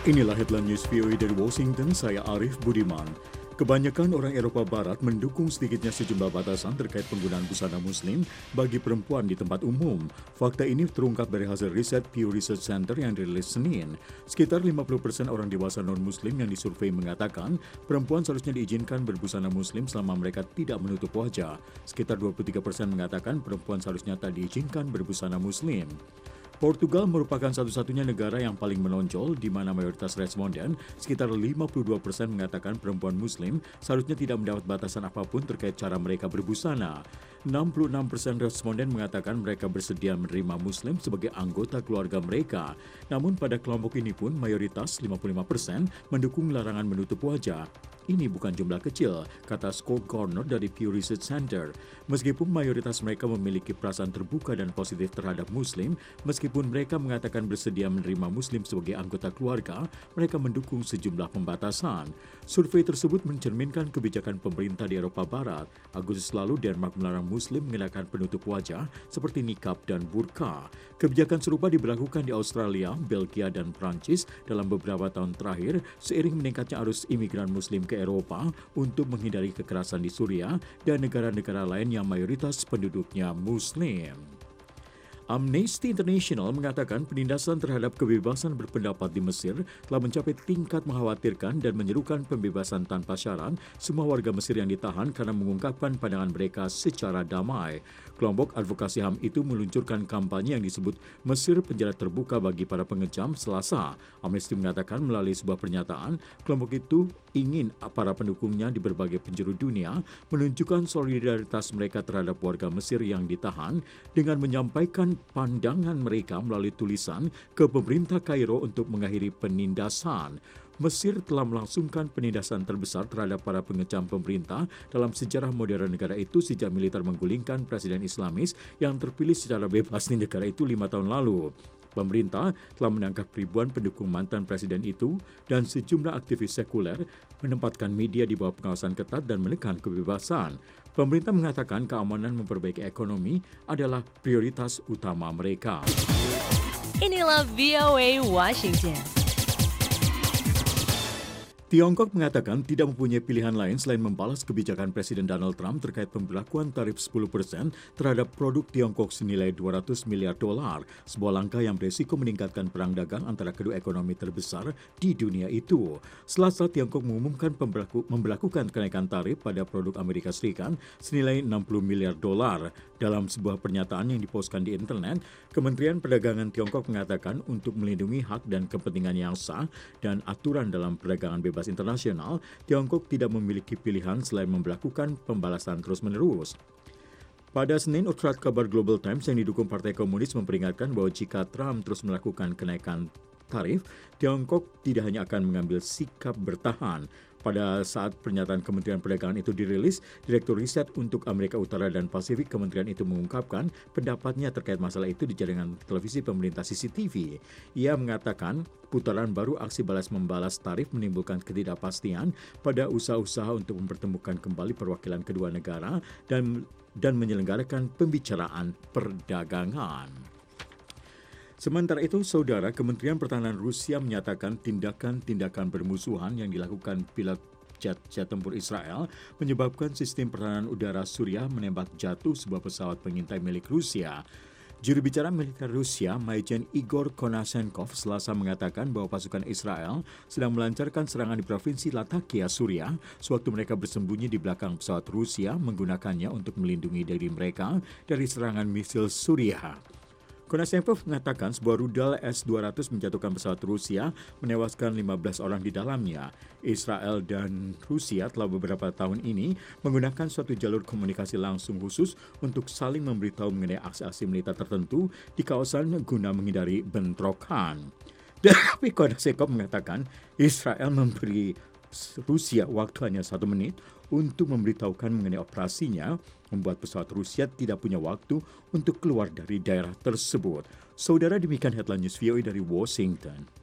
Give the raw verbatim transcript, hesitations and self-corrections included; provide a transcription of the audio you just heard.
Inilah headline news V O A dari Washington, saya Arif Budiman. Kebanyakan orang Eropa Barat mendukung sedikitnya sejumlah batasan terkait penggunaan busana muslim bagi perempuan di tempat umum. Fakta ini terungkap dari hasil riset Pew Research Center yang dirilis Senin. Sekitar lima puluh persen orang dewasa non-muslim yang disurvei mengatakan perempuan seharusnya diizinkan berbusana muslim selama mereka tidak menutup wajah. Sekitar dua puluh tiga persen mengatakan perempuan seharusnya tak diizinkan berbusana muslim. Portugal merupakan satu-satunya negara yang paling menonjol di mana mayoritas responden, sekitar lima puluh dua persen mengatakan perempuan muslim seharusnya tidak mendapat batasan apapun terkait cara mereka berbusana. enam puluh enam persen responden mengatakan mereka bersedia menerima muslim sebagai anggota keluarga mereka. Namun pada kelompok ini pun mayoritas lima puluh lima persen mendukung larangan menutup wajah. Ini bukan jumlah kecil, kata Scott Garner dari Pew Research Center. Meskipun mayoritas mereka memiliki perasaan terbuka dan positif terhadap muslim, meskipun mereka mengatakan bersedia menerima muslim sebagai anggota keluarga, mereka mendukung sejumlah pembatasan. Survei tersebut mencerminkan kebijakan pemerintah di Eropa Barat. Agustus lalu, Denmark melarang muslim mengenakan penutup wajah seperti nikab dan burka. Kebijakan serupa diberlakukan di Australia, Belgia, dan Prancis dalam beberapa tahun terakhir seiring meningkatnya arus imigran muslim ke Eropa untuk menghindari kekerasan di Suriah dan negara-negara lain yang mayoritas penduduknya muslim. Amnesty International mengatakan penindasan terhadap kebebasan berpendapat di Mesir telah mencapai tingkat mengkhawatirkan dan menyerukan pembebasan tanpa syarat semua warga Mesir yang ditahan karena mengungkapkan pandangan mereka secara damai. Kelompok advokasi H A M itu meluncurkan kampanye yang disebut Mesir Penjara Terbuka bagi para pengecam Selasa. Amnesty mengatakan melalui sebuah pernyataan, kelompok itu ingin para pendukungnya di berbagai penjuru dunia menunjukkan solidaritas mereka terhadap warga Mesir yang ditahan dengan menyampaikan pandangan mereka melalui tulisan ke pemerintah Kairo untuk mengakhiri penindasan. Mesir telah melangsungkan penindasan terbesar terhadap para pengecam pemerintah dalam sejarah modern negara itu sejak militer menggulingkan presiden Islamis yang terpilih secara bebas di negara itu lima tahun lalu. Pemerintah telah menangkap ribuan pendukung mantan presiden itu dan sejumlah aktivis sekuler, menempatkan media di bawah pengawasan ketat dan menekan kebebasan. Pemerintah mengatakan keamanan memperbaiki ekonomi adalah prioritas utama mereka. Inilah V O A Washington. Tiongkok mengatakan tidak mempunyai pilihan lain selain membalas kebijakan Presiden Donald Trump terkait pemberlakuan tarif sepuluh persen terhadap produk Tiongkok senilai dua ratus miliar dolar, sebuah langkah yang beresiko meningkatkan perang dagang antara kedua ekonomi terbesar di dunia itu. Selasa, Tiongkok mengumumkan pemberlaku, memberlakukan kenaikan tarif pada produk Amerika Serikat senilai enam puluh miliar dolar. Dalam sebuah pernyataan yang diposkan di internet, Kementerian Perdagangan Tiongkok mengatakan untuk melindungi hak dan kepentingan yang sah dan aturan dalam perdagangan bebas internasional, Tiongkok tidak memiliki pilihan selain memberlakukan pembalasan terus-menerus. Pada Senin, Outlet kabar Global Times yang didukung Partai Komunis memperingatkan bahwa jika Trump terus melakukan kenaikan tarif, Tiongkok tidak hanya akan mengambil sikap bertahan. Pada saat pernyataan Kementerian Perdagangan itu dirilis, Direktur Riset untuk Amerika Utara dan Pasifik Kementerian itu mengungkapkan pendapatnya terkait masalah itu di jaringan televisi pemerintah C C T V. Ia mengatakan putaran baru aksi balas-membalas tarif menimbulkan ketidakpastian pada usaha-usaha untuk mempertemukan kembali perwakilan kedua negara dan, dan menyelenggarakan pembicaraan perdagangan. Sementara itu, Saudara, Kementerian Pertahanan Rusia menyatakan tindakan-tindakan bermusuhan yang dilakukan pilot jet-jet tempur Israel menyebabkan sistem pertahanan udara Suriah menembak jatuh sebuah pesawat pengintai milik Rusia. Juru bicara militer Rusia, Majen Igor Konashenkov, Selasa mengatakan bahwa pasukan Israel sedang melancarkan serangan di provinsi Latakia, Suriah, sewaktu mereka bersembunyi di belakang pesawat Rusia menggunakannya untuk melindungi diri mereka dari serangan misil Suriah. Konashenkov mengatakan sebuah rudal S dua ratus menjatuhkan pesawat Rusia, menewaskan lima belas orang di dalamnya. Israel dan Rusia telah beberapa tahun ini menggunakan suatu jalur komunikasi langsung khusus untuk saling memberitahu mengenai aksi-aksi militer tertentu di kawasan guna menghindari bentrokan. Tapi Konashenkov mengatakan Israel memberi Rusia waktu hanya satu menit untuk memberitahukan mengenai operasinya, membuat pesawat Rusia tidak punya waktu untuk keluar dari daerah tersebut. Saudara, demikian headline news V O A dari Washington.